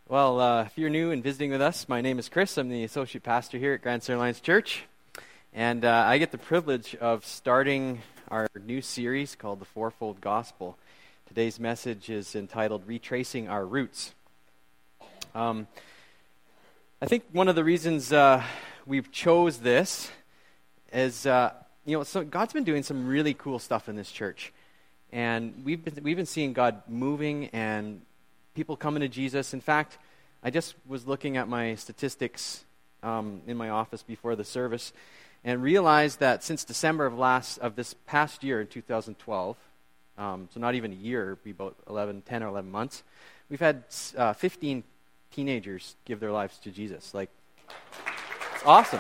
If you're new and visiting with us, my name is Chris. I'm the associate pastor here at Grand Center Alliance Church. And I get the privilege of starting our new series called The Fourfold Gospel. Today's message is entitled Retracing Our Roots. I think one of the reasons we've chose this is, so God's been doing some really cool stuff in this church. And we've been seeing God moving and people coming to Jesus. In fact, I just was looking at my statistics in my office before the service and realized that since December of this past year in 2012, so not even a year, it'd be about 10 or 11 months, we've had 15 teenagers give their lives to Jesus. It's awesome.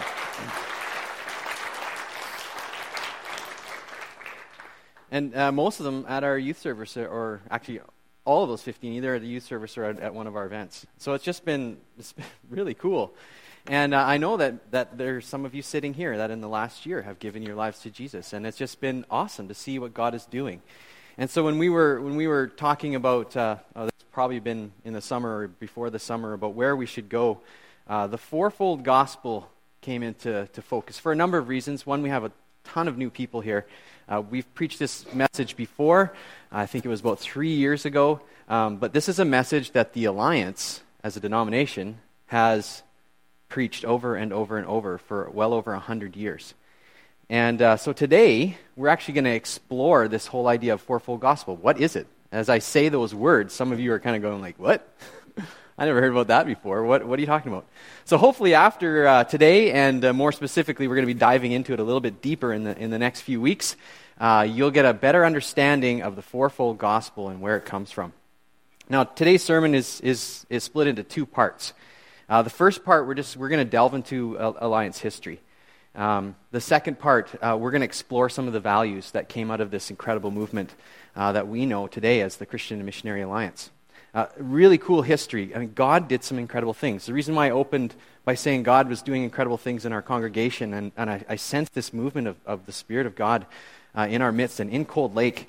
And most of them at our youth service, or actually all of those 15, either at the youth service or at one of our events. So it's been really cool. And I know that there's some of you sitting here that in the last year have given your lives to Jesus. And it's just been awesome to see what God is doing. And so when we were talking about, it's probably been in the summer or before the summer, about where we should go, the fourfold gospel came into focus for a number of reasons. One, we have a ton of new people here. We've preached this message before. I think it was about 3 years ago. But this is a message that the Alliance, as a denomination, has preached over and over and over for well over 100 years. And so today, we're actually going to explore this whole idea of fourfold gospel. What is it? As I say those words, some of you are kind of going like, what? I never heard about that before. What are you talking about? So hopefully after today, and more specifically, we're going to be diving into it a little bit deeper in the next few weeks, you'll get a better understanding of the fourfold gospel and where it comes from. Now, today's sermon is split into two parts. The first part, we're going to delve into Alliance history. The second part, we're going to explore some of the values that came out of this incredible movement that we know today as the Christian and Missionary Alliance. Really cool history. I mean, God did some incredible things. The reason why I opened by saying God was doing incredible things in our congregation, and I sensed this movement of the Spirit of God in our midst and in Cold Lake,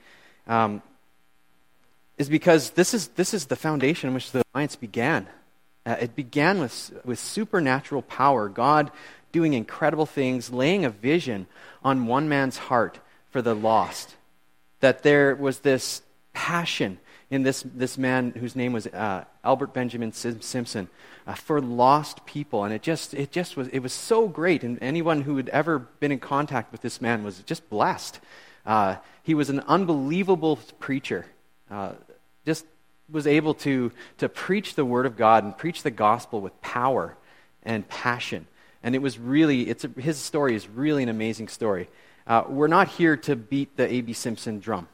is because this is the foundation in which the Alliance began. It began with supernatural power, God doing incredible things, laying a vision on one man's heart for the lost. That there was this passion in this man whose name was Albert Benjamin Simpson for lost people, and it was so great. And anyone who had ever been in contact with this man was just blessed. He was an unbelievable preacher. Just was able to preach the word of God and preach the gospel with power and passion. And it was his story is really an amazing story. We're not here to beat the A.B. Simpson drum.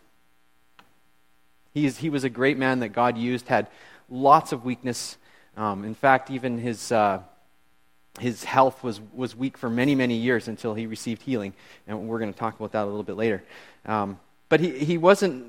He was a great man that God used, had lots of weakness. In fact, even his health was weak for many, many years until he received healing. And we're going to talk about that a little bit later. But he wasn't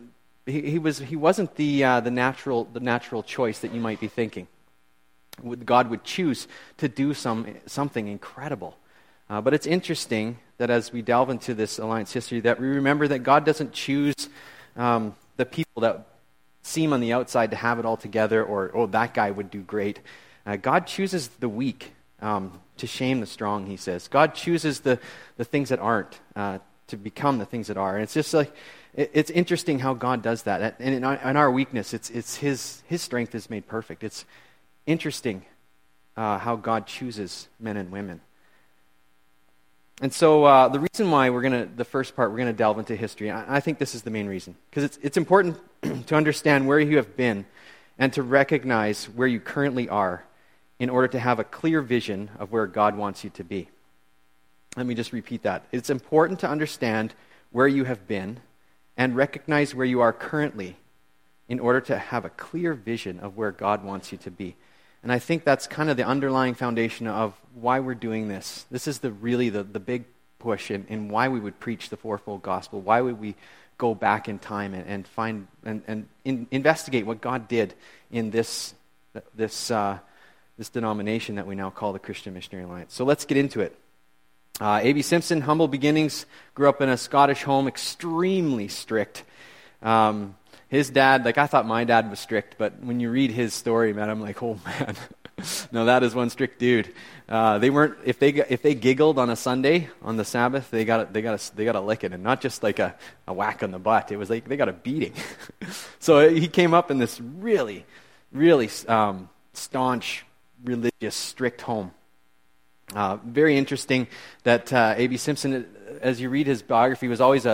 the natural choice that you might be thinking. God would choose to do something incredible. But it's interesting that as we delve into this Alliance history, that we remember that God doesn't choose the people that seem on the outside to have it all together, or that guy would do great. God chooses the weak to shame the strong, he says. God chooses the things that aren't to become the things that are. And it's just like, it's interesting how God does that. And in our weakness, it's His strength is made perfect. It's interesting how God chooses men and women. And so the reason why the first part, we're going to delve into history, I think this is the main reason. Because it's important to understand where you have been and to recognize where you currently are in order to have a clear vision of where God wants you to be. Let me just repeat that. It's important to understand where you have been and recognize where you are currently in order to have a clear vision of where God wants you to be. And I think that's kind of the underlying foundation of why we're doing this. This is the big push in why we would preach the fourfold gospel. Why would we go back in time and find and investigate what God did in this denomination that we now call the Christian Missionary Alliance. So let's get into it. A.B. Simpson, humble beginnings, grew up in a Scottish home, extremely strict. his dad, like I thought my dad was strict, but when you read his story, man, I'm like, oh man, no, that is one strict dude. They weren't, if they giggled on a Sunday on the Sabbath, they got a licking, and not just like a whack on the butt. It was like they got a beating. So he came up in this really, really staunch, religious, strict home. Very interesting that A.B. Simpson, as you read his biography, was always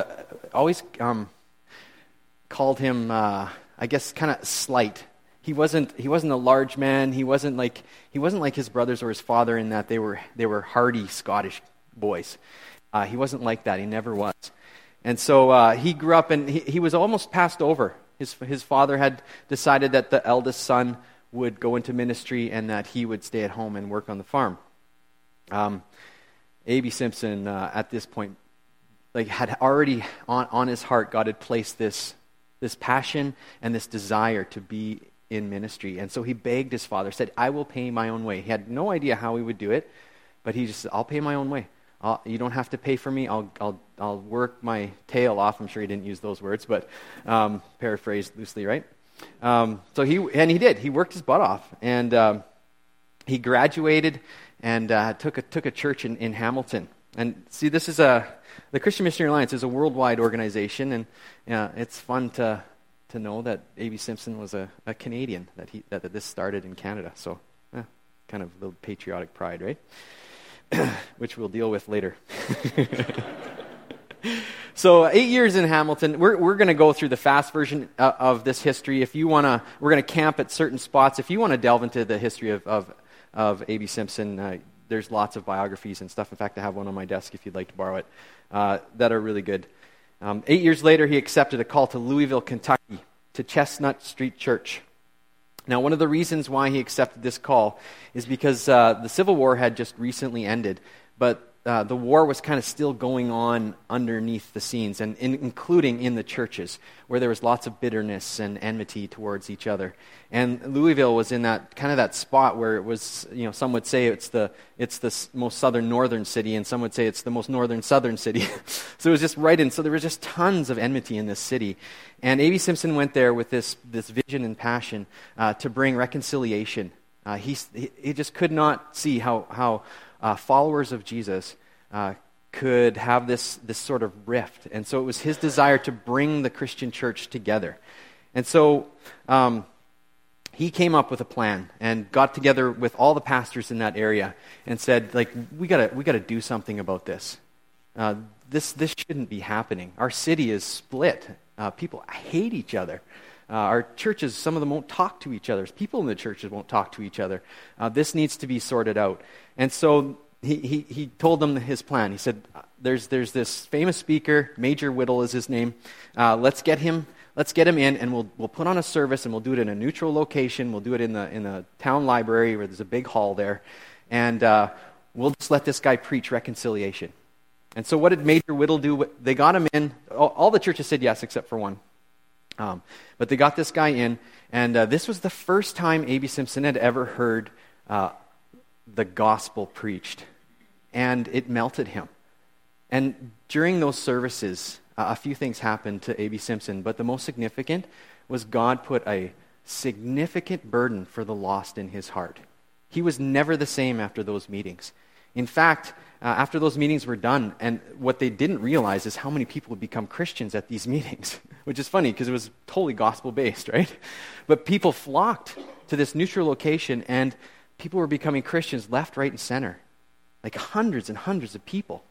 called him, I guess, kind of slight. He wasn't a large man. He wasn't like his brothers or his father in that they were hardy Scottish boys. He wasn't like that. He never was. And so he grew up, and he was almost passed over. His father had decided that the eldest son would go into ministry and that he would stay at home and work on the farm. A.B. Simpson at this point, like, had already on his heart, God had placed this passion and this desire to be in ministry. And so he begged his father, said, I will pay my own way. He had no idea how he would do it, but he just said, I'll pay my own way. You don't have to pay for me. I'll work my tail off. I'm sure he didn't use those words, but paraphrased loosely, right? So he did. He worked his butt off, and he graduated and took a church in Hamilton. And see, this is the Christian Missionary Alliance is a worldwide organization, and it's fun to know that A.B. Simpson was a Canadian, that this started in Canada. So kind of a little patriotic pride, right? Which we'll deal with later. So 8 years in Hamilton. We're going to go through the fast version of this history. If you want to, we're going to camp at certain spots. If you want to delve into the history of A.B. Simpson, there's lots of biographies and stuff. In fact, I have one on my desk if you'd like to borrow it, that are really good. 8 years later, he accepted a call to Louisville, Kentucky, to Chestnut Street Church. Now, one of the reasons why he accepted this call is because the Civil War had just recently ended, but the war was kind of still going on underneath the scenes, and including in the churches, where there was lots of bitterness and enmity towards each other. And Louisville was in that spot where it was, some would say it's the most southern northern city, and some would say it's the most northern southern city. So it was just right in. So there was just tons of enmity in this city. And A.B. Simpson went there with this vision and passion to bring reconciliation. He just could not see how followers of Jesus could have this sort of rift. And so it was his desire to bring the Christian church together. And so he came up with a plan and got together with all the pastors in that area and said, like, we gotta do something about this. This shouldn't be happening. Our city is split. People hate each other. Our churches, some of them won't talk to each other. People in the churches won't talk to each other. This needs to be sorted out. And so he told them his plan. He said, there's this famous speaker, Major Whittle is his name. Let's get him in, and we'll put on a service, and we'll do it in a neutral location. We'll do it in the town library where there's a big hall there. And we'll just let this guy preach reconciliation. And so what did Major Whittle do? They got him in. All the churches said yes except for one. But they got this guy in, and this was the first time A.B. Simpson had ever heard the gospel preached, and it melted him. And during those services, a few things happened to A.B. Simpson, but the most significant was God put a significant burden for the lost in his heart. He was never the same after those meetings. In fact, after those meetings were done, and what they didn't realize is how many people would become Christians at these meetings, which is funny because it was totally gospel-based, right? But people flocked to this neutral location, and people were becoming Christians left, right, and center. Like hundreds and hundreds of people.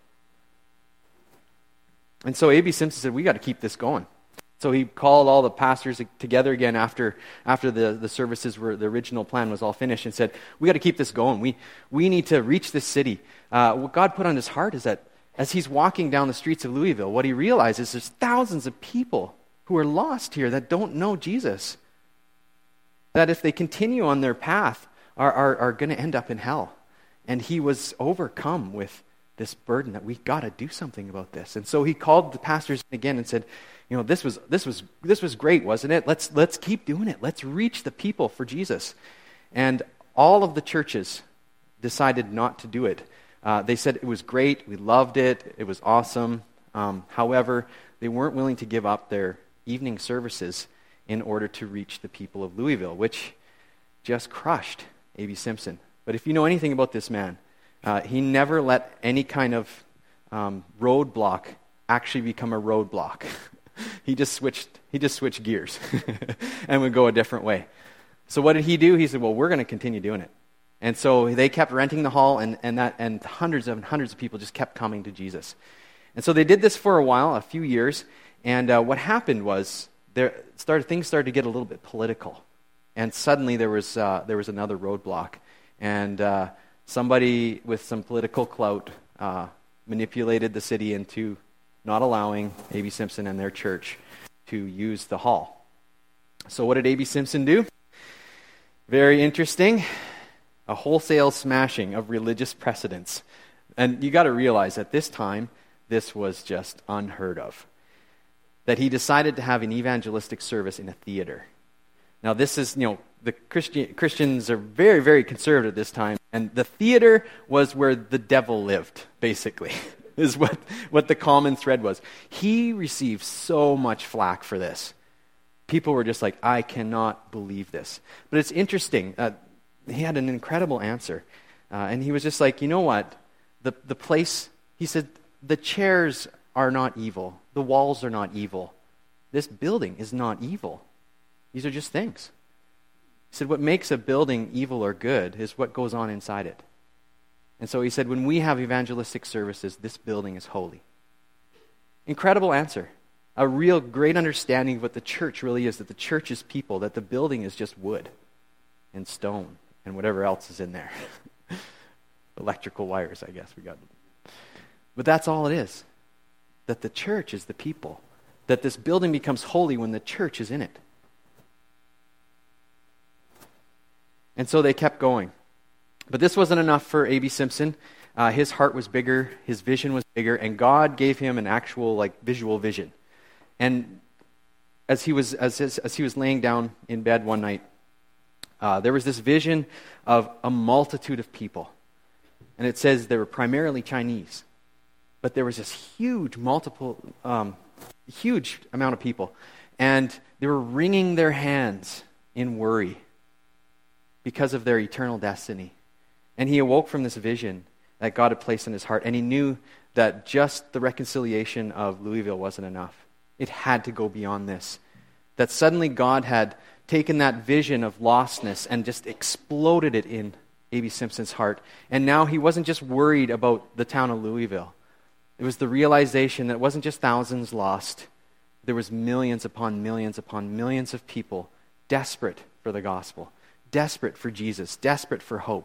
And so A.B. Simpson said, we got to keep this going. So he called all the pastors together again after the services were, the original plan was all finished, and said, we got to keep this going. We need to reach this city. What God put on his heart is that as he's walking down the streets of Louisville, what he realizes is there's thousands of people who are lost here that don't know Jesus. That if they continue on their path, are going to end up in hell. And he was overcome with this burden that we got to do something about this. And so he called the pastors again and said, this was great, wasn't it? Let's keep doing it. Let's reach the people for Jesus. And all of the churches decided not to do it. They said it was great, we loved it, it was awesome. However, they weren't willing to give up their evening services in order to reach the people of Louisville, which just crushed A.B. Simpson. But if you know anything about this man, he never let any kind of roadblock actually become a roadblock. He just switched gears and would go a different way. So what did he do? He said, well, we're going to continue doing it. And so they kept renting the hall, and hundreds of people just kept coming to Jesus. And so they did this for a while, a few years, and what happened was things started to get a little bit political. And suddenly there was another roadblock, and somebody with some political clout manipulated the city into not allowing A.B. Simpson and their church to use the hall. So what did A.B. Simpson do? Very interesting. A wholesale smashing of religious precedents. And you got to realize at this time, this was just unheard of. That he decided to have an evangelistic service in a theater. Now this is, the Christians are very, very conservative at this time, and the theater was where the devil lived, basically, is what the common thread was. He received so much flack for this. People were just like, I cannot believe this. But it's interesting. He had an incredible answer. And he was just like, you know what? The place, he said, the chairs are not evil. The walls are not evil. This building is not evil. These are just things. He said, what makes a building evil or good is what goes on inside it. And so he said, when we have evangelistic services, this building is holy. Incredible answer. A real great understanding of what the church really is, that the church is people, that the building is just wood and stone and whatever else is in there. Electrical wires, I guess we got. But that's all it is. That the church is the people. That this building becomes holy when the church is in it. And so they kept going. But this wasn't enough for A.B. Simpson. His heart was bigger, his vision was bigger, and God gave him an actual visual vision. And as he was laying down in bed one night, there was this vision of a multitude of people. And it says they were primarily Chinese. But there was this huge amount of people. And they were wringing their hands in worry because of their eternal destiny. And he awoke from this vision that God had placed in his heart. And he knew that just the reconciliation of Louisville wasn't enough. It had to go beyond this. That suddenly God had taken that vision of lostness and just exploded it in A.B. Simpson's heart. And now he wasn't just worried about the town of Louisville. It was the realization that it wasn't just thousands lost. There was millions upon millions upon millions of people desperate for the gospel, desperate for Jesus, desperate for hope.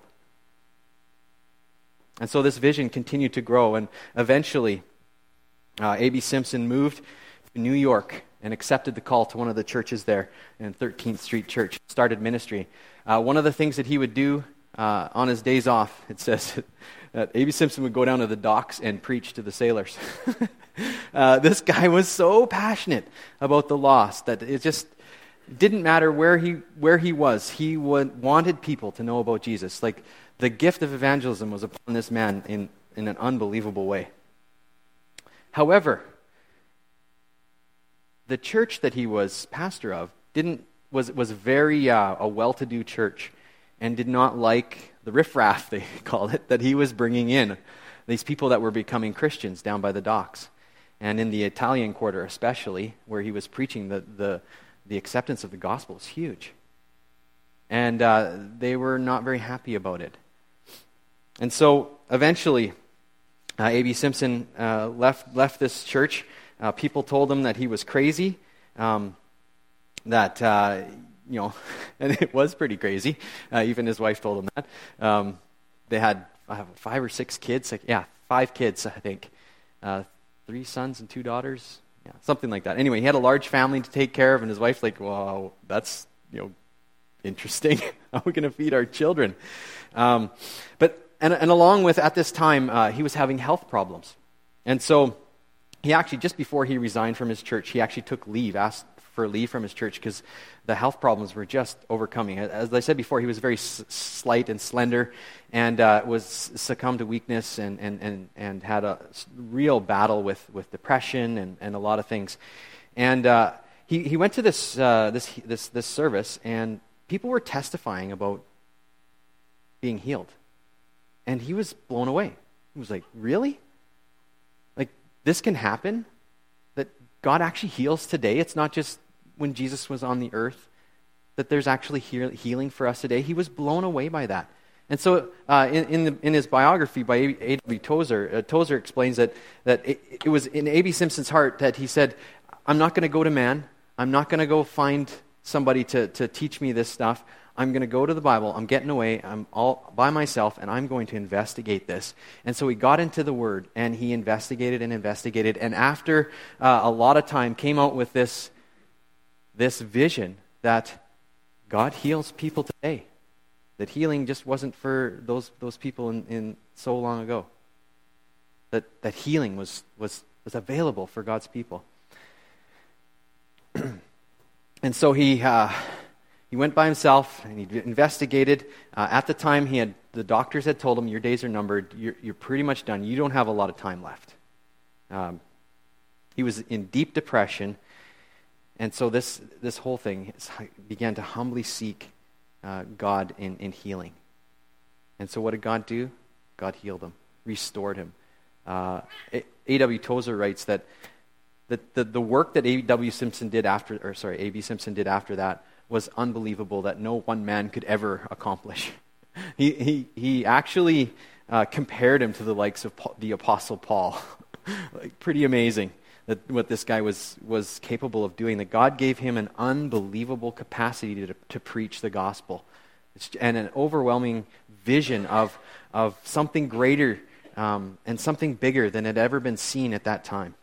And so this vision continued to grow, and eventually A.B. Simpson moved to New York and accepted the call to one of the churches there in 13th Street Church, started ministry. One of the things that he would do on his days off, it says that A.B. Simpson would go down to the docks and preach to the sailors. This guy was so passionate about the lost that it just didn't matter where he was. He wanted people to know about Jesus. Like, the gift of evangelism was upon this man in an unbelievable way. However, the church that he was pastor of was very a well-to-do church, and did not like the riffraff, they called it, that he was bringing in. These people that were becoming Christians down by the docks. And in the Italian quarter especially, where he was preaching, the acceptance of the gospel was huge. And they were not very happy about it. And so eventually, A.B. Simpson left this church. People told him that he was crazy, and it was pretty crazy. Even his wife told him that. They had 5 or 6 kids. 5 kids, I think. 3 sons and 2 daughters. Yeah, something like that. Anyway, he had a large family to take care of, and his wife's like, well, that's, interesting. How are we going to feed our children? And along with, at this time, he was having health problems. And so he actually, just before he resigned from his church, he actually took leave, asked for leave from his church because the health problems were just overcoming. As I said before, he was very slight and slender, and was succumbed to weakness and had a real battle with depression and a lot of things. And he went to this service, and people were testifying about being healed. And he was blown away. He was like, really? Like, this can happen? That God actually heals today? It's not just when Jesus was on the earth, that there's actually healing for us today. He was blown away by that. And so in his biography by A.W. Tozer, Tozer explains that it was in A.B. Simpson's heart that he said, I'm not going to go to man. I'm not going to go find somebody to teach me this stuff. I'm going to go to the Bible. I'm getting away. I'm all by myself, and I'm going to investigate this. And so he got into the Word, and he investigated, and after a lot of time came out with this vision that God heals people today. That healing just wasn't for those people in so long ago. That healing was available for God's people. And so he went by himself and he investigated. At the time, the doctors had told him, your days are numbered. You're pretty much done. You don't have a lot of time left. He was in deep depression. And so this whole thing began to humbly seek God in healing. And so what did God do? God healed him, restored him. A.W. Tozer writes that the work that A.B. Simpson did after that was unbelievable, that no one man could ever accomplish. He actually compared him to the likes of the Apostle Paul. Like, pretty amazing that what this guy was capable of doing, that God gave him an unbelievable capacity to preach the gospel, and an overwhelming vision of something greater and something bigger than had ever been seen at that time.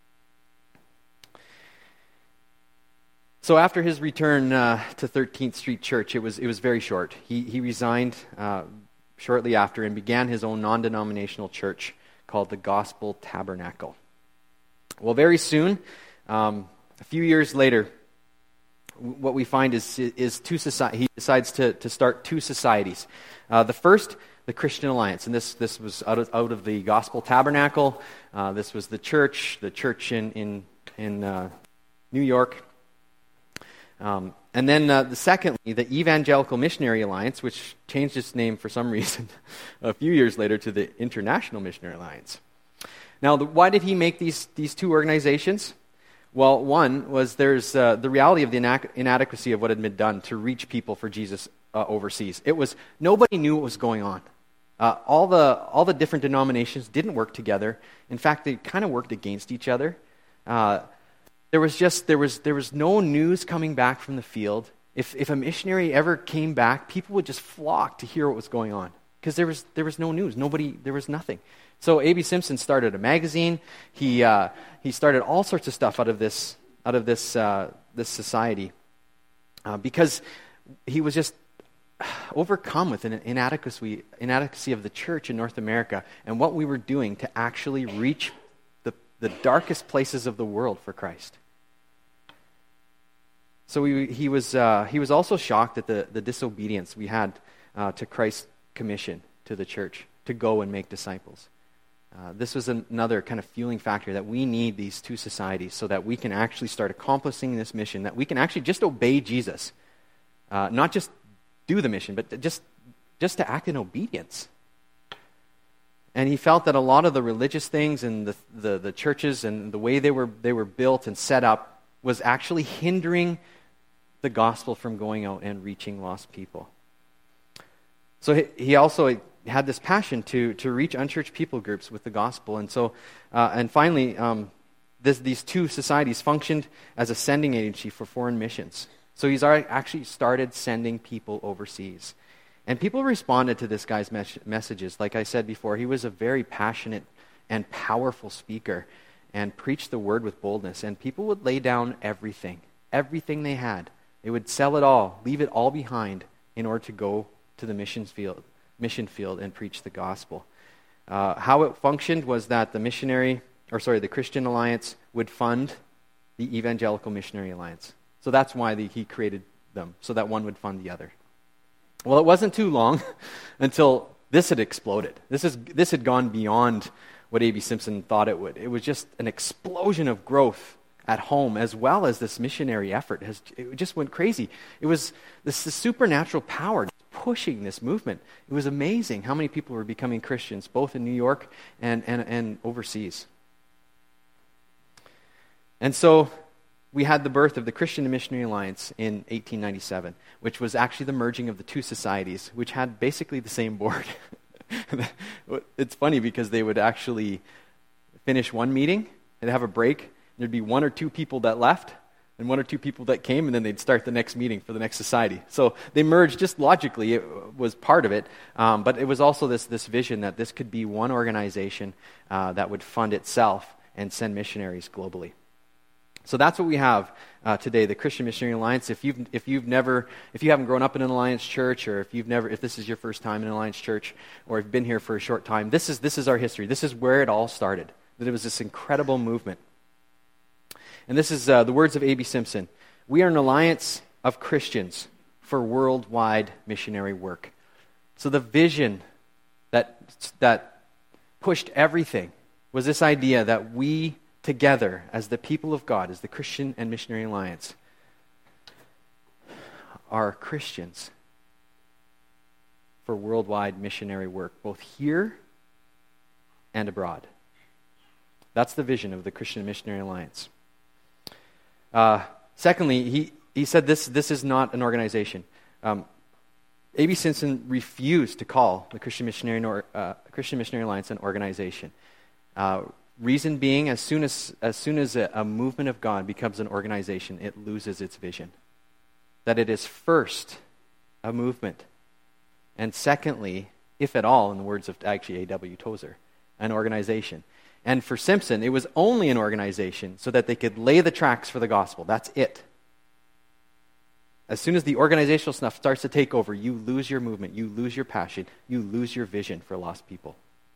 So after his return to 13th Street Church, it was very short. He resigned shortly after and began his own non-denominational church called the Gospel Tabernacle. Well, very soon, a few years later, what we find is he decides to start two societies. The first, the Christian Alliance, and this was out of the Gospel Tabernacle. This was the church in New York. And then secondly, the Evangelical Missionary Alliance, which changed its name for some reason a few years later to the International Missionary Alliance. Now, why did he make these two organizations? Well, one was there's the reality of the inadequacy of what had been done to reach people for Jesus overseas. It was nobody knew what was going on. All the different denominations didn't work together. In fact, they kind of worked against each other. There was no news coming back from the field. If a missionary ever came back, people would just flock to hear what was going on because there was no news. There was nothing. So A.B. Simpson started a magazine. He started all sorts of stuff out of this society because he was just overcome with an inadequacy of the church in North America and what we were doing to actually reach the darkest places of the world for Christ. So he was also shocked at the disobedience we had to Christ's commission to the church to go and make disciples. This was another kind of fueling factor that we need these two societies so that we can actually start accomplishing this mission, that we can actually just obey Jesus, not just do the mission, but just to act in obedience. And he felt that a lot of the religious things and the churches and the way they were built and set up was actually hindering the gospel from going out and reaching lost people. So he also had this passion to reach unchurched people groups with the gospel. And so, and finally, these two societies functioned as a sending agency for foreign missions. So he's actually started sending people overseas. And people responded to this guy's messages. Like I said before, he was a very passionate and powerful speaker and preached the word with boldness. And people would lay down everything they had. They would sell it all, leave it all behind in order to go to the mission field and preach the gospel. How it functioned was that the Christian Alliance would fund the Evangelical Missionary Alliance. So that's why he created them, so that one would fund the other. Well, it wasn't too long until this had exploded. This had gone beyond what A.B. Simpson thought it would. It was just an explosion of growth at home, as well as this missionary effort. It just went crazy. It was this supernatural power pushing this movement. It was amazing how many people were becoming Christians, both in New York and overseas. And so we had the birth of the Christian and Missionary Alliance in 1897, which was actually the merging of the two societies, which had basically the same board. It's funny because they would actually finish one meeting, they'd have a break, there'd be one or two people that left, and one or two people that came, and then they'd start the next meeting for the next society. So they merged just logically. It was part of it, but it was also this vision that this could be one organization that would fund itself and send missionaries globally. So that's what we have today, the Christian Missionary Alliance. If you haven't grown up in an Alliance church, or if this is your first time in an Alliance church, or if you've been here for a short time, this is our history. This is where it all started. That it was this incredible movement. And this is the words of A.B. Simpson. We are an alliance of Christians for worldwide missionary work. So the vision that pushed everything was this idea that we together, as the people of God, as the Christian and Missionary Alliance, are Christians for worldwide missionary work, both here and abroad. That's the vision of the Christian and Missionary Alliance. Secondly, he said this is not an organization. A.B. Simpson refused to call the Christian Missionary Alliance an organization. Reason being, as soon as a movement of God becomes an organization, it loses its vision. That it is first a movement, and secondly, if at all, in the words of actually A.W. Tozer, an organization. And for Simpson, it was only an organization so that they could lay the tracks for the gospel. That's it. As soon as the organizational stuff starts to take over, you lose your movement, you lose your passion, you lose your vision for lost people.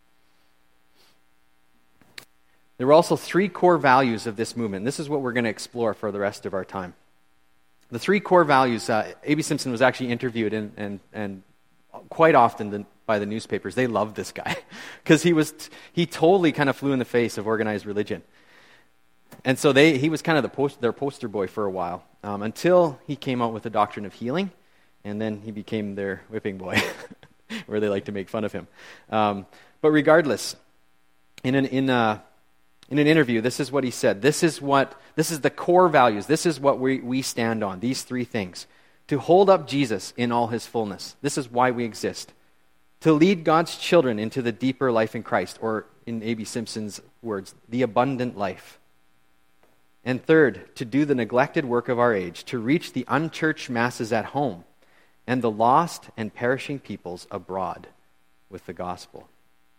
There were also three core values of this movement. This is what we're going to explore for the rest of our time. The three core values, A.B. Simpson was actually interviewed and quite often by the newspapers. They loved this guy because he totally kind of flew in the face of organized religion. And so he was kind of their poster boy for a while until he came out with the doctrine of healing, and then he became their whipping boy, where they like to make fun of him. But regardless, in an interview, this is what he said. This is the core values. This is what we stand on, these three things. To hold up Jesus in all his fullness. This is why we exist. To lead God's children into the deeper life in Christ, or in A.B. Simpson's words, the abundant life. And third, to do the neglected work of our age, to reach the unchurched masses at home and the lost and perishing peoples abroad with the gospel.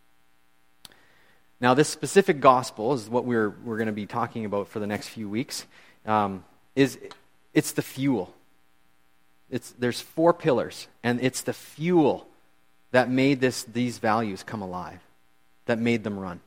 Now, this specific gospel is what we're going to be talking about for the next few weeks. It's the fuel. There's 4 pillars, and it's the fuel that made these values come alive, that made them run.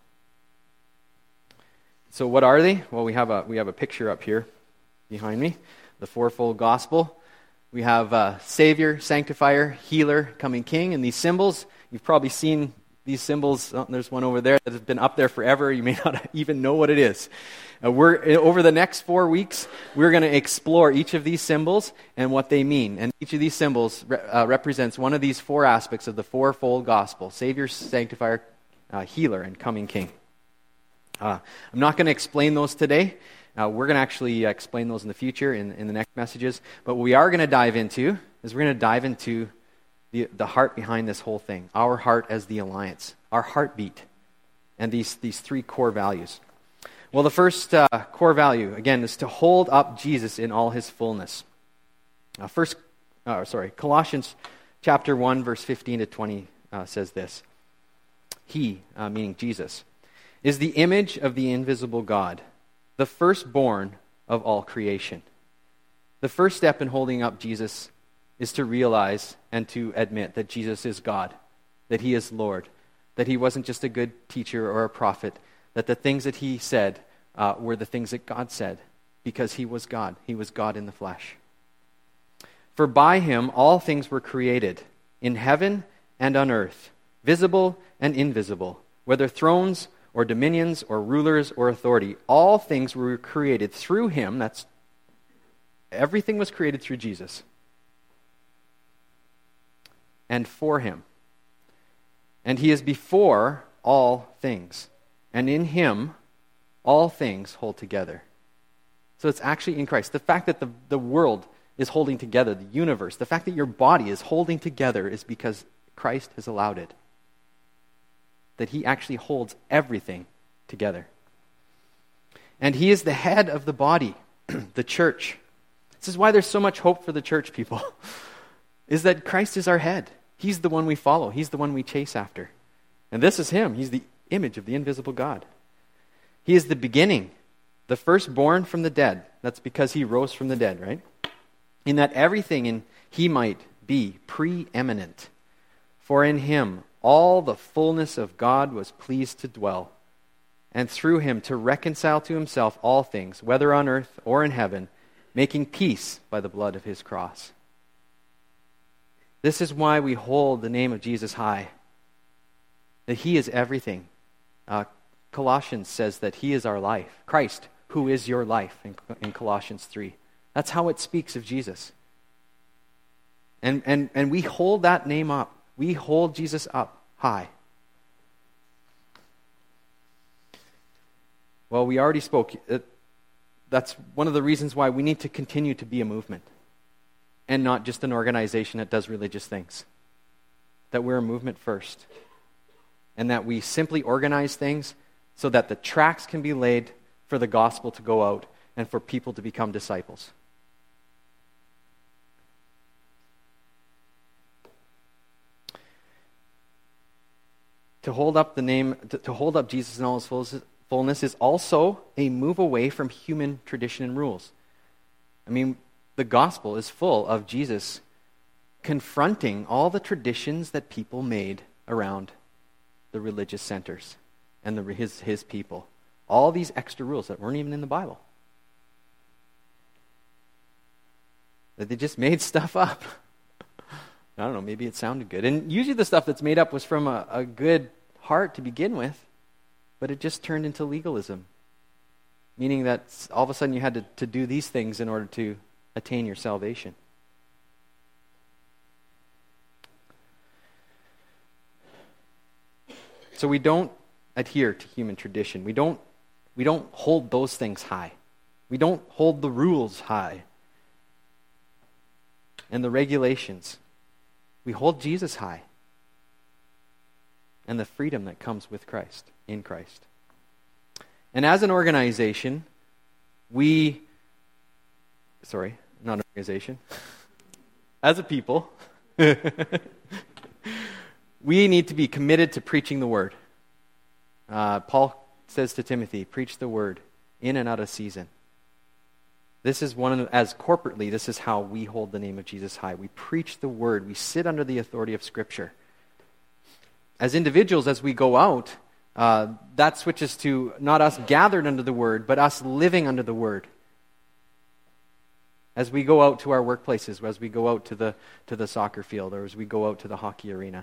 So what are they? Well, we have a picture up here behind me, the fourfold gospel. We have Savior, Sanctifier, Healer, Coming King, and these symbols. You've probably seen these symbols. Oh, there's one over there that has been up there forever. You may not even know what it is. Over the next 4 weeks, we're going to explore each of these symbols and what they mean. And each of these symbols represents one of these 4 aspects of the fourfold gospel: Savior, Sanctifier, Healer, and Coming King. I'm not going to explain those today. We're going to actually explain those in the future in the next messages. But what we are going to dive into is we're going to dive into the heart behind this whole thing. Our heart as the alliance. Our heartbeat. And these 3 core values. Well, the first core value, again, is to hold up Jesus in all his fullness. Colossians chapter 1, verse 15 to 20 says this. He, meaning Jesus, is the image of the invisible God, the firstborn of all creation. The first step in holding up Jesus is to realize and to admit that Jesus is God, that he is Lord, that he wasn't just a good teacher or a prophet, that the things that he said were the things that God said, because he was God. He was God in the flesh. For by him all things were created, in heaven and on earth, visible and invisible, whether thrones or dominions or rulers or authority. All things were created through him. Everything was created through Jesus. And for him. And he is before all things. And in him, all things hold together. So it's actually in Christ. The fact that the world is holding together, the universe, the fact that your body is holding together is because Christ has allowed it. That he actually holds everything together. And he is the head of the body, the church. This is why there's so much hope for the church, people, is that Christ is our head. He's the one we follow. He's the one we chase after. And this is him. He's the image of the invisible God. He is the beginning, the firstborn from the dead. That's because he rose from the dead, right? In that everything in he might be preeminent. For in him all the fullness of God was pleased to dwell, and through him to reconcile to himself all things, whether on earth or in heaven, making peace by the blood of his cross. This is why we hold the name of Jesus high. That he is everything. Colossians says that he is our life. Christ, who is your life, in Colossians 3. That's how it speaks of Jesus. And we hold that name up. We hold Jesus up high. Well, we already spoke. That's one of the reasons why we need to continue to be a movement and not just an organization that does religious things. That we're a movement first. And that we simply organize things so that the tracks can be laid for the gospel to go out and for people to become disciples. To hold up the name, to hold up Jesus in all his fullness is also a move away from human tradition and rules. I mean, the gospel is full of Jesus confronting all the traditions that people made around the religious centers and his people. All these extra rules that weren't even in the Bible. That they just made stuff up. I don't know, maybe it sounded good. And usually the stuff that's made up was from a good heart to begin with, but it just turned into legalism. Meaning that all of a sudden you had to do these things in order to attain your salvation. So we don't adhere to human tradition. We don't hold those things high. We don't hold the rules high and the regulations. We hold Jesus high and the freedom that comes with Christ, in Christ. And as an organization, as a people, we need to be committed to preaching the word. Paul says to Timothy, preach the word in and out of season. This is as corporately, this is how we hold the name of Jesus high. We preach the word. We sit under the authority of Scripture. As individuals, as we go out, that switches to not us gathered under the word, but us living under the word. As we go out to our workplaces, as we go out to the soccer field, or as we go out to the hockey arena,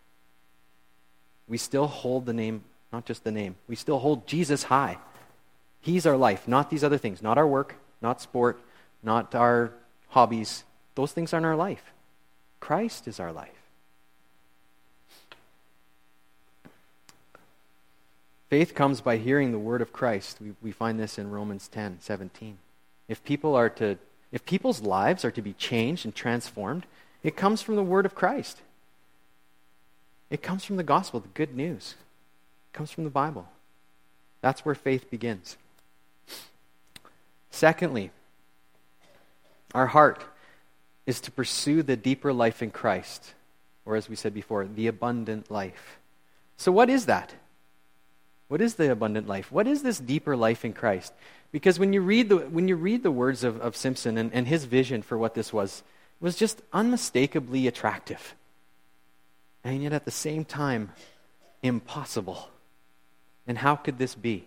we still hold the name, not just the name. We still hold Jesus high. He's our life, not these other things. Not our work, not sport, not our hobbies. Those things aren't our life. Christ is our life. Faith comes by hearing the word of Christ. We find this in Romans 10:17. If people's lives are to be changed and transformed, it comes from the word of Christ. It comes from the gospel, the good news. It comes from the Bible. That's where faith begins. Secondly, our heart is to pursue the deeper life in Christ, or as we said before, the abundant life. So what is that? What is the abundant life? What is this deeper life in Christ? Because when you read the words of Simpson and his vision for what this was, it was just unmistakably attractive. And yet at the same time, impossible. And how could this be?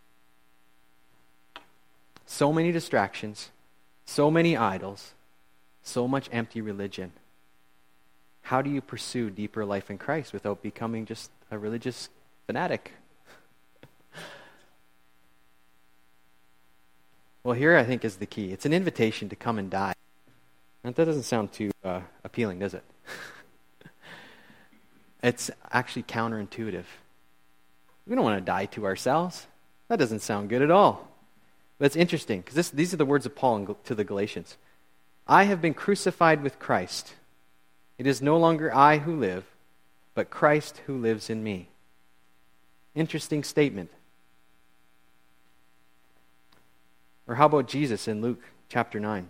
So many distractions, so many idols, so much empty religion. How do you pursue deeper life in Christ without becoming just a religious fanatic? Well, here I think is the key. It's an invitation to come and die. And that doesn't sound too appealing, does it? It's actually counterintuitive. We don't want to die to ourselves. That doesn't sound good at all. But it's interesting, because these are the words of Paul to the Galatians. I have been crucified with Christ. It is no longer I who live, but Christ who lives in me. Interesting statement. Or how about Jesus in Luke chapter 9?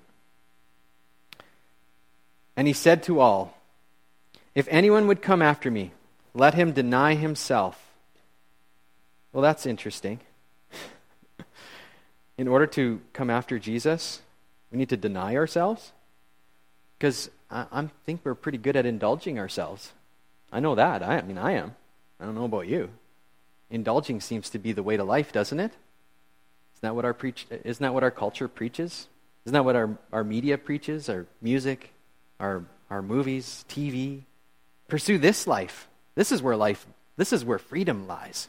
And he said to all, if anyone would come after me, let him deny himself. Well, that's interesting. In order to come after Jesus, we need to deny ourselves? Because I think we're pretty good at indulging ourselves. I know that. I am. I don't know about you. Indulging seems to be the way to life, doesn't it? Isn't that what our culture preaches? Isn't that what our media preaches? Our music, our movies, TV? Pursue this life. This is where freedom lies.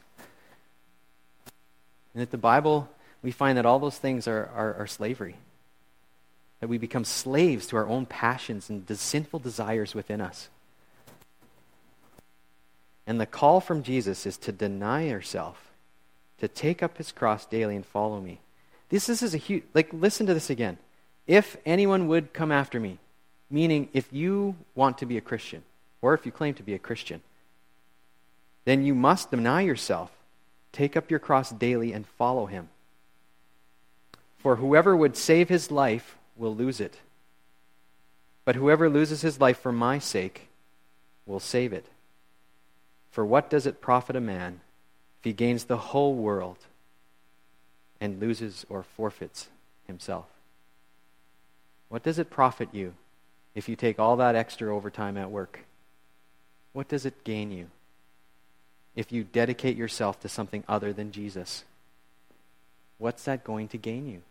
And at the Bible, we find that all those things are slavery. That we become slaves to our own passions and the sinful desires within us. And the call from Jesus is to deny yourself, to take up his cross daily and follow me. This is a huge, listen to this again. If anyone would come after me, meaning if you want to be a Christian, or if you claim to be a Christian, then you must deny yourself, take up your cross daily and follow him. For whoever would save his life will lose it. But whoever loses his life for my sake will save it. For what does it profit a man if he gains the whole world and loses or forfeits himself? What does it profit you if you take all that extra overtime at work? What does it gain you if you dedicate yourself to something other than Jesus? What's that going to gain you?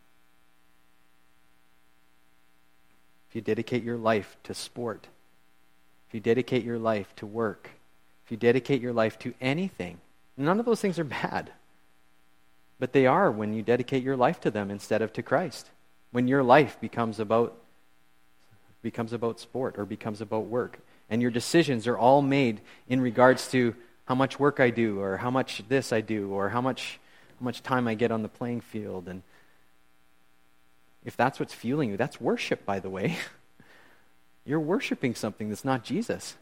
If you dedicate your life to sport, if you dedicate your life to work, if you dedicate your life to anything, none of those things are bad. But they are when you dedicate your life to them instead of to Christ. When your life becomes about sport or becomes about work. And your decisions are all made in regards to how much work I do, or how much this I do, or how much time I get on the playing field. And if that's what's fueling you, that's worship, by the way. You're worshiping something that's not Jesus.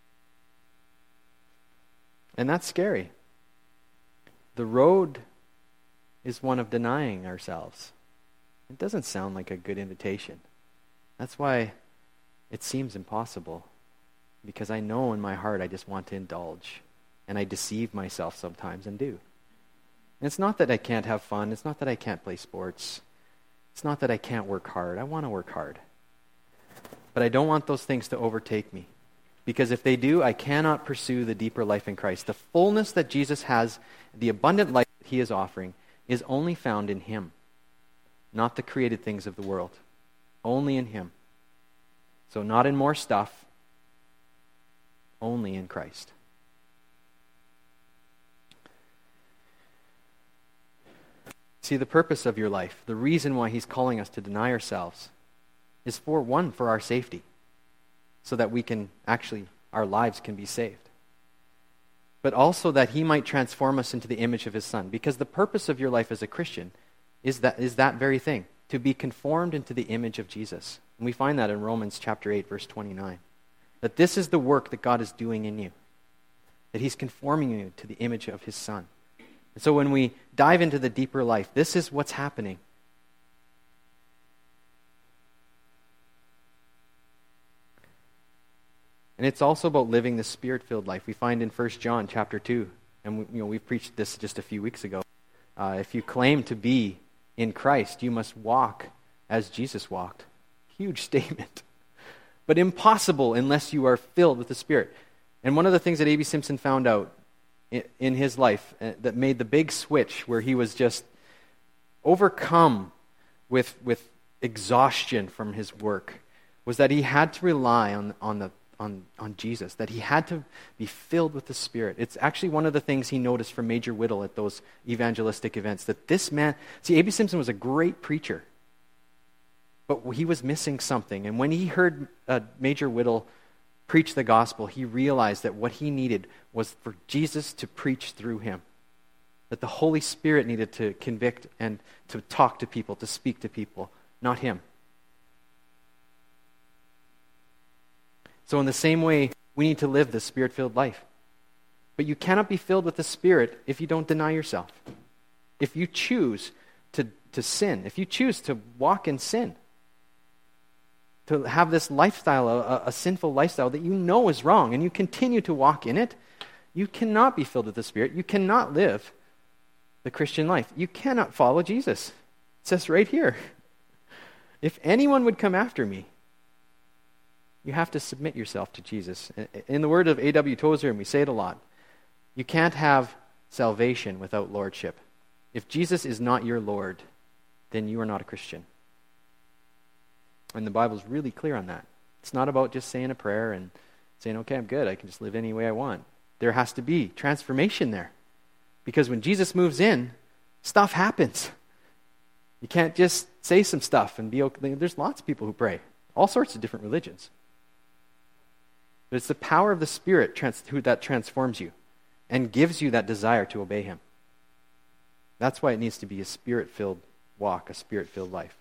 And that's scary. The road is one of denying ourselves. It doesn't sound like a good invitation. That's why it seems impossible. Because I know in my heart I just want to indulge. And I deceive myself sometimes and do. And it's not that I can't have fun. It's not that I can't play sports. It's not that I can't work hard. I want to work hard. But I don't want those things to overtake me. Because if they do, I cannot pursue the deeper life in Christ. The fullness that Jesus has, the abundant life that he is offering, is only found in him. Not the created things of the world. Only in him. So not in more stuff. Only in Christ. See, the purpose of your life, the reason why he's calling us to deny ourselves, is for our safety. So that our lives can be saved. But also that he might transform us into the image of his Son. Because the purpose of your life as a Christian is that very thing. To be conformed into the image of Jesus. And we find that in Romans chapter 8, verse 29. That this is the work that God is doing in you. That he's conforming you to the image of his Son. And so when we dive into the deeper life, this is what's happening. And it's also about living the Spirit-filled life. We find in 1 John chapter 2, and we preached this just a few weeks ago. If you claim to be in Christ, you must walk as Jesus walked. Huge statement. But impossible unless you are filled with the Spirit. And one of the things that A.B. Simpson found out in his life that made the big switch, where he was just overcome with exhaustion from his work, was that he had to rely on on Jesus, that he had to be filled with the Spirit. It's actually one of the things he noticed from Major Whittle at those evangelistic events, that this man, see, A.B. Simpson was a great preacher, but he was missing something. And when he heard Major Whittle preach the gospel, he realized that what he needed was for Jesus to preach through him, that the Holy Spirit needed to convict and to talk to people, to speak to people, not him. So in the same way, we need to live this Spirit-filled life. But you cannot be filled with the Spirit if you don't deny yourself. If you choose to sin, if you choose to walk in sin, to have this lifestyle, a sinful lifestyle that you know is wrong, and you continue to walk in it, you cannot be filled with the Spirit. You cannot live the Christian life. You cannot follow Jesus. It says right here, if anyone would come after me, you have to submit yourself to Jesus. In the word of A.W. Tozer, and we say it a lot, you can't have salvation without lordship. If Jesus is not your Lord, then you are not a Christian. And the Bible's really clear on that. It's not about just saying a prayer and saying, okay, I'm good, I can just live any way I want. There has to be transformation there. Because when Jesus moves in, stuff happens. You can't just say some stuff and be okay. There's lots of people who pray, all sorts of different religions. But it's the power of the Spirit that transforms you and gives you that desire to obey him. That's why it needs to be a Spirit-filled walk, a Spirit-filled life.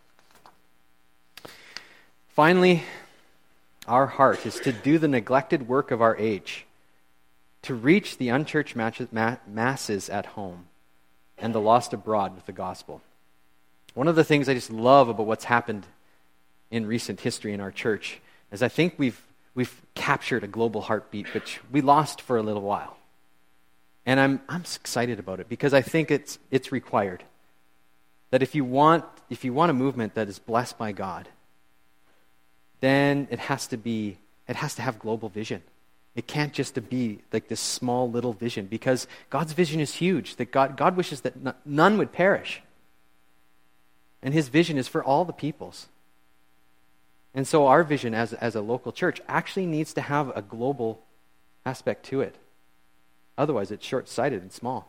Finally, our heart is to do the neglected work of our age, to reach the unchurched masses at home and the lost abroad with the gospel. One of the things I just love about what's happened in recent history in our church is I think we've captured a global heartbeat, which we lost for a little while. And I'm excited about it because I think it's required. That if you want a movement that is blessed by God, then it has to have global vision. It can't just be like this small little vision, because God's vision is huge, that God wishes that none would perish. And his vision is for all the peoples. And so our vision as a local church actually needs to have a global aspect to it. Otherwise, it's short-sighted and small.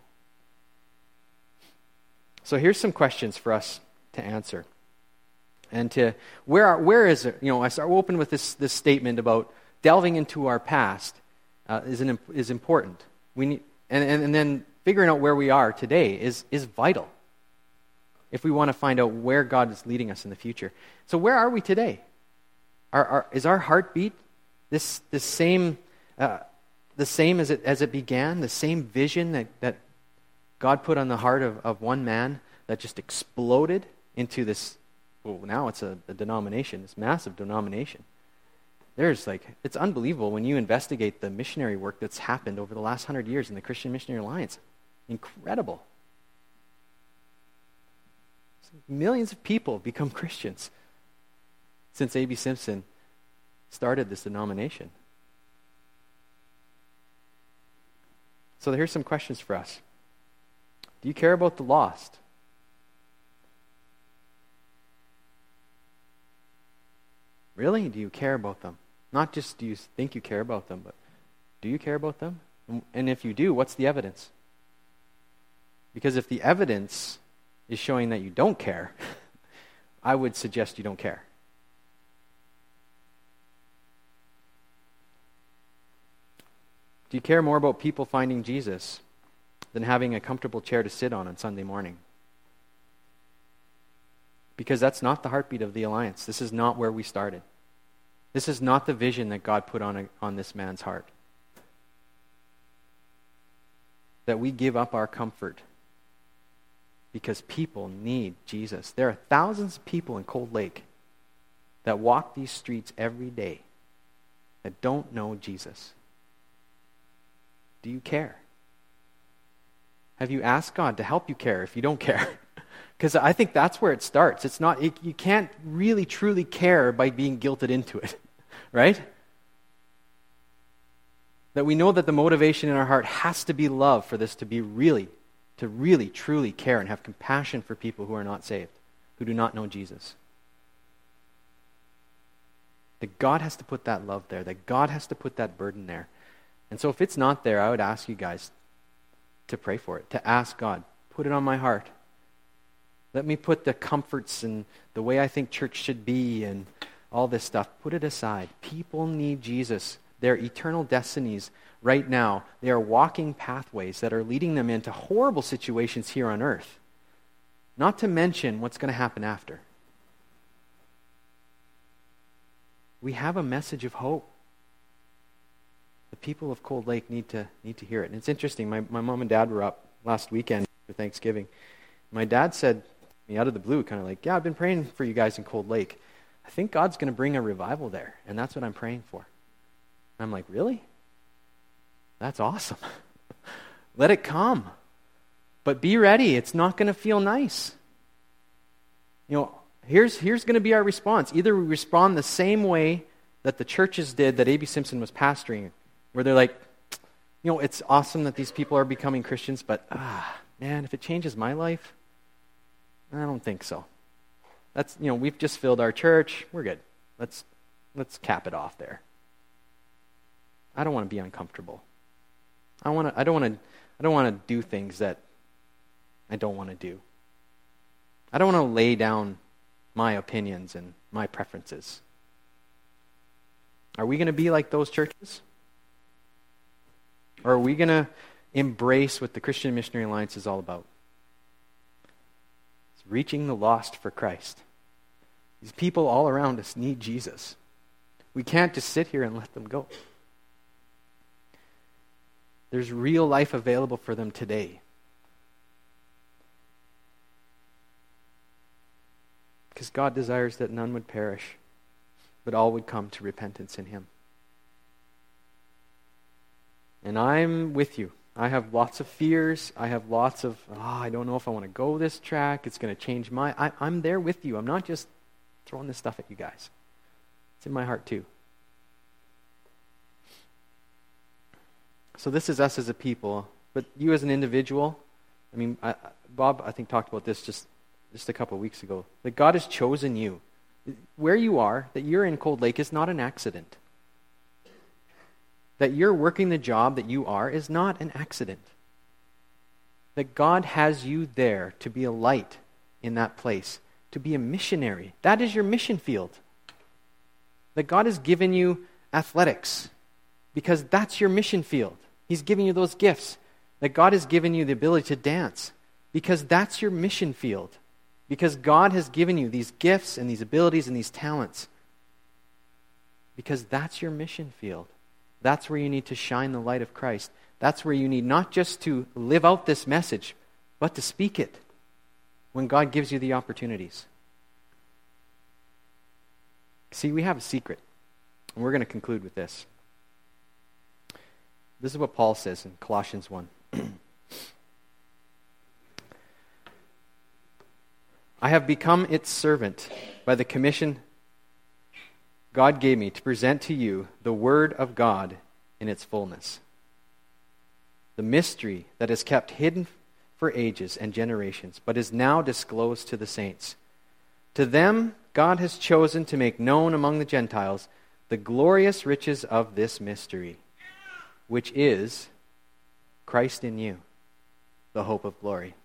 So here's some questions for us to answer. And to where is it? I start open with this statement about delving into our past is important. We need, and then figuring out where we are today is vital if we want to find out where God is leading us in the future. So where are we today? Is our heartbeat the same as it began? The same vision that God put on the heart of one man that just exploded into this? Well, now it's a denomination, this massive denomination. It's unbelievable when you investigate the missionary work that's happened over the last 100 years in the Christian Missionary Alliance. Incredible. Millions of people have become Christians since A.B. Simpson started this denomination. So here's some questions for us. Do you care about the lost? Really? Do you care about them? Not just do you think you care about them, but do you care about them? And if you do, what's the evidence? Because if the evidence is showing that you don't care, I would suggest you don't care. Do you care more about people finding Jesus than having a comfortable chair to sit on Sunday morning? Because that's not the heartbeat of the Alliance. This is not where we started. This is not the vision that God put on this man's heart. That we give up our comfort because people need Jesus. There are thousands of people in Cold Lake that walk these streets every day that don't know Jesus. Do you care? Have you asked God to help you care if you don't care? Because I think that's where it starts. You can't really truly care by being guilted into it, right? That we know that the motivation in our heart has to be love for this to really, truly care and have compassion for people who are not saved, who do not know Jesus. That God has to put that love there, that God has to put that burden there. And so if it's not there, I would ask you guys to pray for it, to ask God, put it on my heart. Let me put the comforts and the way I think church should be and all this stuff, put it aside. People need Jesus. Their eternal destinies right now, they are walking pathways that are leading them into horrible situations here on earth. Not to mention what's going to happen after. We have a message of hope. The people of Cold Lake need to hear it. And it's interesting, my mom and dad were up last weekend for Thanksgiving. My dad said to me out of the blue, kind of like, yeah, I've been praying for you guys in Cold Lake. I think God's going to bring a revival there, and that's what I'm praying for. And I'm like, really? That's awesome. Let it come. But be ready. It's not going to feel nice. You know, here's going to be our response. Either we respond the same way that the churches did that A.B. Simpson was pastoring, where they're like, you know, it's awesome that these people are becoming Christians, but man, if it changes my life, I don't think so. That's, you know, we've just filled our church. We're good. Let's cap it off there. I don't want to be uncomfortable. I don't want to do things that I don't want to do. I don't want to lay down my opinions and my preferences. Are we going to be like those churches? Or are we going to embrace what the Christian Missionary Alliance is all about? It's reaching the lost for Christ. These people all around us need Jesus. We can't just sit here and let them go. There's real life available for them today. Because God desires that none would perish, but all would come to repentance in Him. And I'm with you. I have lots of fears. I have lots of, I don't know if I want to go this track. It's going to change I'm there with you. I'm not just throwing this stuff at you guys. It's in my heart too. So this is us as a people, but you as an individual, I mean, Bob, I think, talked about this just a couple of weeks ago, that God has chosen you. Where you are, that you're in Cold Lake, is not an accident. That you're working the job that you are is not an accident. That God has you there to be a light in that place, to be a missionary. That is your mission field. That God has given you athletics because that's your mission field. He's giving you those gifts. That God has given you the ability to dance because that's your mission field. Because God has given you these gifts and these abilities and these talents. Because that's your mission field. That's where you need to shine the light of Christ. That's where you need not just to live out this message, but to speak it when God gives you the opportunities. See, we have a secret, and we're going to conclude with this. This is what Paul says in Colossians 1. I have become its servant by the commission God gave me to present to you the Word of God in its fullness. The mystery that is kept hidden for ages and generations, but is now disclosed to the saints. To them God has chosen to make known among the Gentiles the glorious riches of this mystery, which is Christ in you, the hope of glory.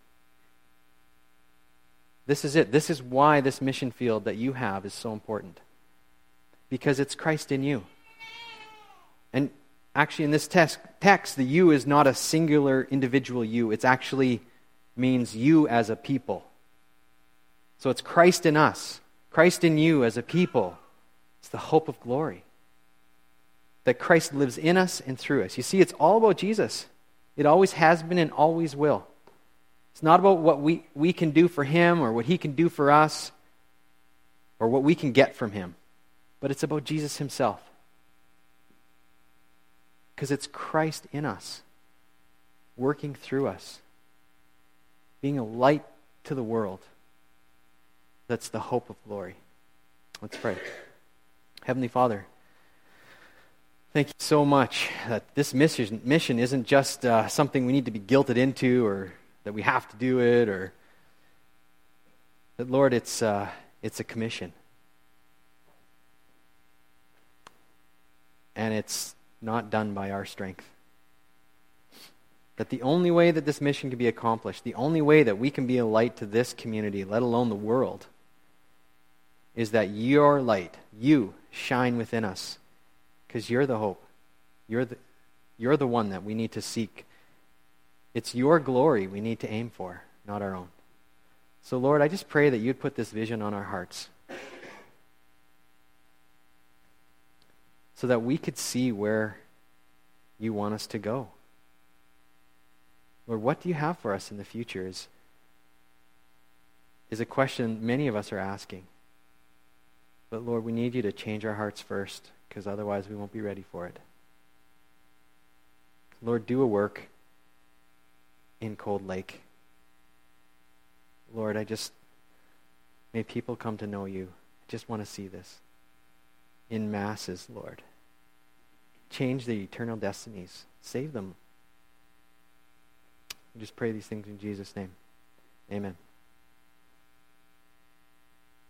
This is it. This is why this mission field that you have is so important. Because it's Christ in you. And actually in this text, the you is not a singular individual you. It actually means you as a people. So it's Christ in us. Christ in you as a people. It's the hope of glory. That Christ lives in us and through us. You see, it's all about Jesus. It always has been and always will. It's not about what we can do for Him or what He can do for us or what we can get from Him. But it's about Jesus Himself. Because it's Christ in us, working through us, being a light to the world. That's the hope of glory. Let's pray. Heavenly Father, thank you so much that this mission isn't just something we need to be guilted into or that we have to do it, or that, Lord, it's a commission. and it's not done by our strength. That the only way that this mission can be accomplished, the only way that we can be a light to this community, let alone the world, is that your light, you, shine within us. Because you're the hope. You're the one that we need to seek. It's your glory we need to aim for, not our own. So Lord, I just pray that you'd put this vision on our hearts, so that we could see where you want us to go. Lord, what do you have for us in the future is a question many of us are asking. But Lord, we need you to change our hearts first, because otherwise we won't be ready for it. Lord, do a work in Cold Lake. Lord, may people come to know you. I just want to see this in masses, Lord. Change the eternal destinies. Save them. We just pray these things in Jesus' name. Amen.